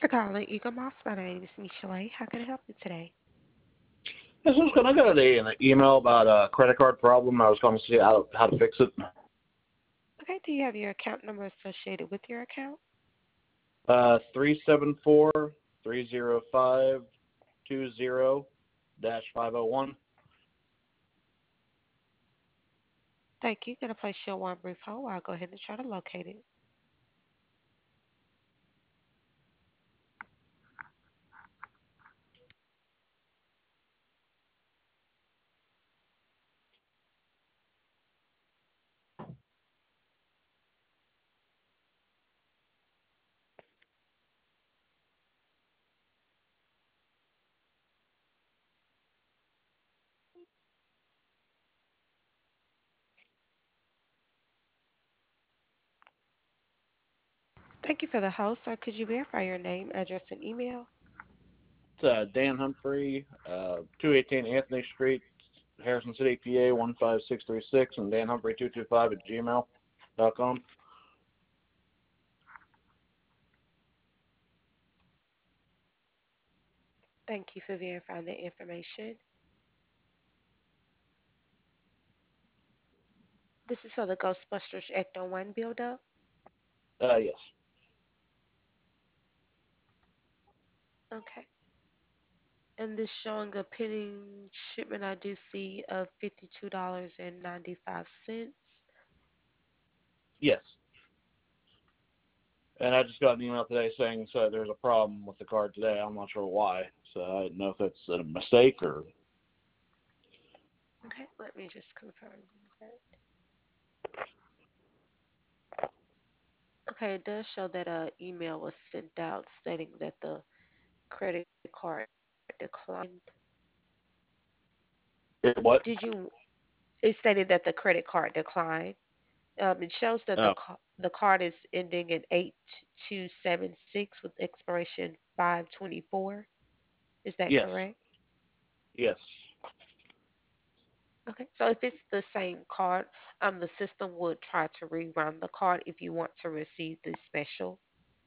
For calling Eagle Moss. My name is Michelle. How can I help you today? Yes, I was going. I got an email about a credit card problem. I was going to see how to fix it. Okay, do you have your account number associated with your account? 374-305-20-501. Thank you. Gonna place you on one brief hold. I'll go ahead and try to locate it. Thank you for the hold, sir. Could you verify your name, address, and email? It's Dan Humphrey, 218 Anthony Street, Harrison City, PA 15636, and Dan Humphrey 225 at gmail.com. Thank you for verifying the information. This is for the Ghostbusters Ecto 1 build-up. Yes. Okay. And this showing a pending shipment I do see of $52.95. Yes. And I just got an email today saying so there's a problem with the card today. I'm not sure why. So I didn't know if it's a mistake or. Okay, let me just confirm that. Okay, it does show that an email was sent out stating that the credit card declined. What? Did you? It stated that the credit card declined. It shows that Oh, the card is ending in 8276 with expiration 524. Is that yes. correct? Yes. Okay. So if it's the same card, the system would try to rerun the card if you want to receive the special.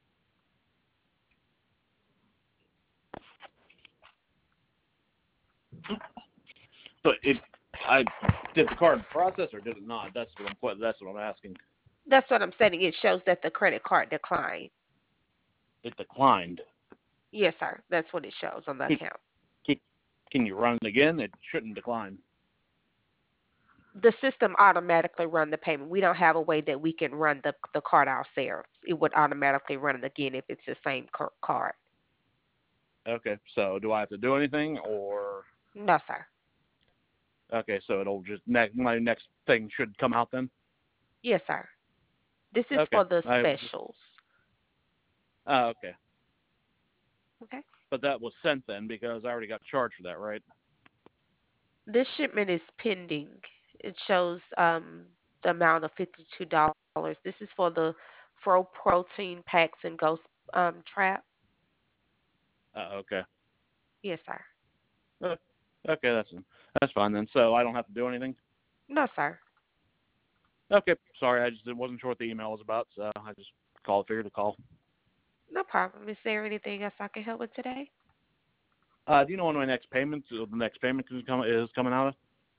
But I did the card process or did it not? That's what I'm asking. That's what I'm saying. It shows that the credit card declined. It declined. Yes, sir. That's what it shows on the Can, account. can, can you run it again? It shouldn't decline. The system automatically run the payment. We don't have a way that we can run the card ourselves. It would automatically run it again if it's the same card. Okay, so do I have to do anything or? No, sir. Okay, so it'll just my next thing should come out then. Yes, sir. This is Okay, for the I was just. specials. Okay, Okay. but that was sent then because I already got charged for that, right? This shipment is pending. It shows the amount of $52. This is for the Fro protein packs and ghost trap. Okay. Yes, sir. Uh, okay, that's fine then. So I don't have to do anything. No, sir. Okay, sorry, I just wasn't sure what the email was about, so I just figured to call. No problem. Is there anything else I can help with today? Do you know when the next payment is coming out of?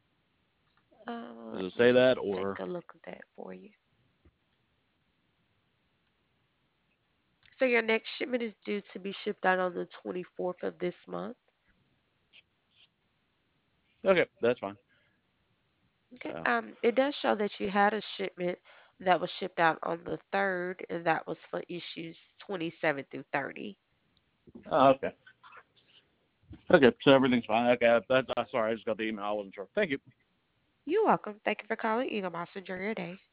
Does Let it me say just that take or? a look at that for you. So your next shipment is due to be shipped out on the 24th of this month. Okay, that's fine. Okay. So, It does show that you had a shipment that was shipped out on the 3rd, and that was for issues 27 through 30. okay. Okay, so everything's fine. Okay, that's sorry, I just got the email. I wasn't sure. Thank you. You're welcome. Thank you for calling Eagle Moss. Enjoy your day.